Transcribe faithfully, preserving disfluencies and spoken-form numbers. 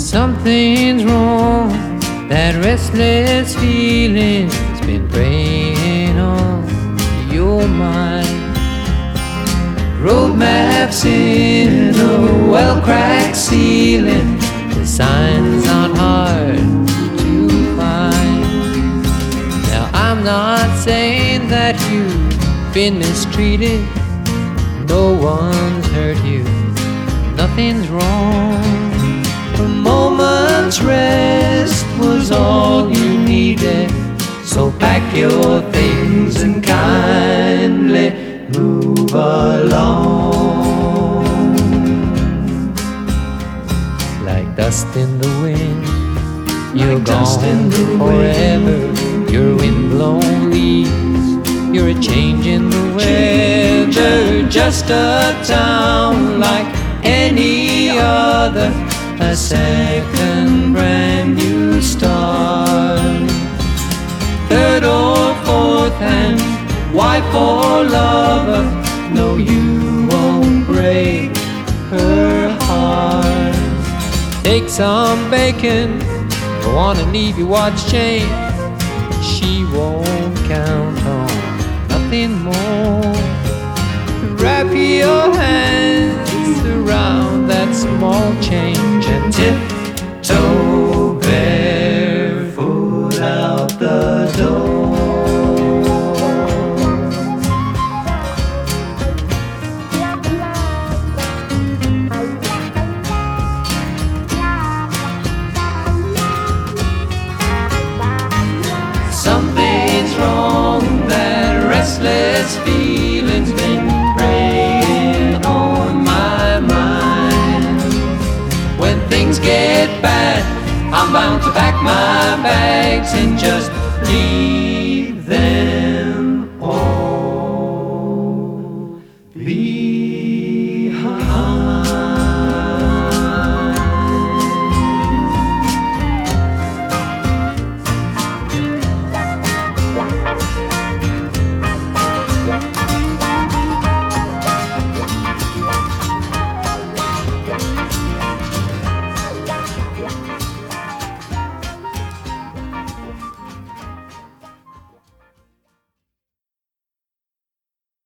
Something's wrong, that restless feeling's been preying on your mind. Road maps in a well-cracked ceiling, the signs aren't hard to find. Now I'm not saying that you've been mistreated, no one's hurt you, nothing's wrong. A moment's rest was all you needed, so pack your things and kindly move along. Like dust in the wind, you're gone forever. You're windblown leaves, you're a change in the weather. Just a town like any other, a second brand new start. Third or fourth hand, wife or lover, no, you won't break her heart. Take some bacon, go on and leave your watch chain. She won't count on nothing more. Wrap your hands around that small change and tiptoe barefoot out the door. Something's wrong, that restless feeling's been preying on my mind. When things get bad, I'm bound to pack my bags and just leave.